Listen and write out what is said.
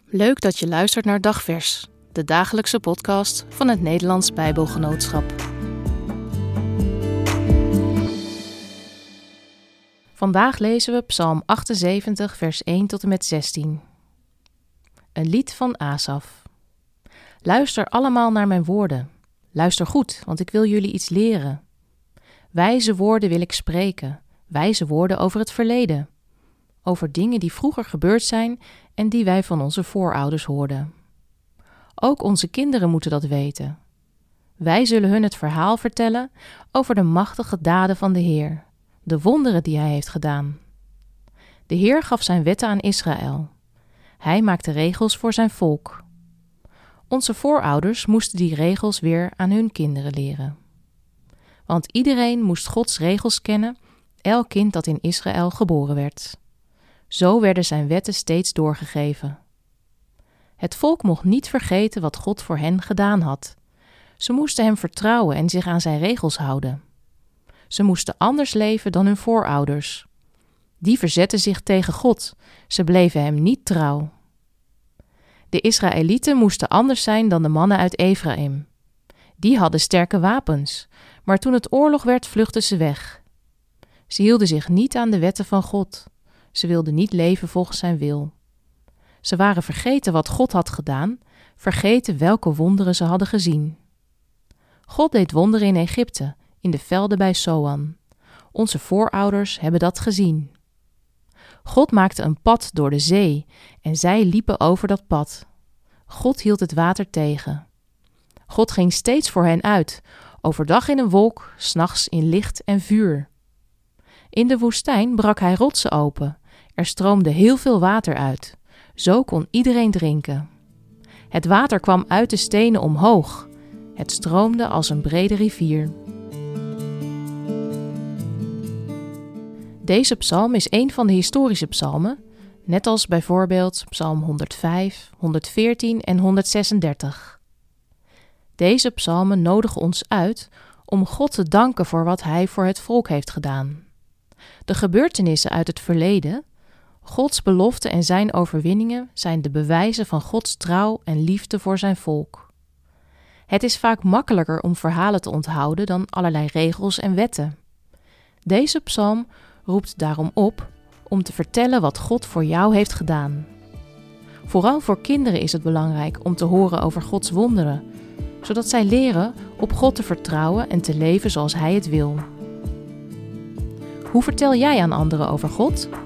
Leuk dat je luistert naar Dagvers, de dagelijkse podcast van het Nederlands Bijbelgenootschap. Vandaag lezen we Psalm 78, vers 1 tot en met 16. Een lied van Asaf. Luister allemaal naar mijn woorden. Luister goed, want ik wil jullie iets leren. Wijze woorden wil ik spreken, wijze woorden over het verleden. Over dingen die vroeger gebeurd zijn en die wij van onze voorouders hoorden. Ook onze kinderen moeten dat weten. Wij zullen hun het verhaal vertellen over de machtige daden van de Heer, de wonderen die Hij heeft gedaan. De Heer gaf zijn wetten aan Israël. Hij maakte regels voor zijn volk. Onze voorouders moesten die regels weer aan hun kinderen leren. Want iedereen moest Gods regels kennen, elk kind dat in Israël geboren werd. Zo werden zijn wetten steeds doorgegeven. Het volk mocht niet vergeten wat God voor hen gedaan had. Ze moesten hem vertrouwen en zich aan zijn regels houden. Ze moesten anders leven dan hun voorouders. Die verzetten zich tegen God. Ze bleven hem niet trouw. De Israëlieten moesten anders zijn dan de mannen uit Efraïm. Die hadden sterke wapens, maar toen het oorlog werd, vluchtten ze weg. Ze hielden zich niet aan de wetten van God. Ze wilden niet leven volgens zijn wil. Ze waren vergeten wat God had gedaan, vergeten welke wonderen ze hadden gezien. God deed wonderen in Egypte, in de velden bij Soan. Onze voorouders hebben dat gezien. God maakte een pad door de zee en zij liepen over dat pad. God hield het water tegen. God ging steeds voor hen uit, overdag in een wolk, 's nachts in licht en vuur. In de woestijn brak hij rotsen open. Er stroomde heel veel water uit. Zo kon iedereen drinken. Het water kwam uit de stenen omhoog. Het stroomde als een brede rivier. Deze psalm is een van de historische psalmen, net als bijvoorbeeld psalm 105, 114 en 136. Deze psalmen nodigen ons uit om God te danken voor wat Hij voor het volk heeft gedaan. De gebeurtenissen uit het verleden, Gods beloften en zijn overwinningen zijn de bewijzen van Gods trouw en liefde voor zijn volk. Het is vaak makkelijker om verhalen te onthouden dan allerlei regels en wetten. Deze psalm roept daarom op om te vertellen wat God voor jou heeft gedaan. Vooral voor kinderen is het belangrijk om te horen over Gods wonderen, zodat zij leren op God te vertrouwen en te leven zoals Hij het wil. Hoe vertel jij aan anderen over God?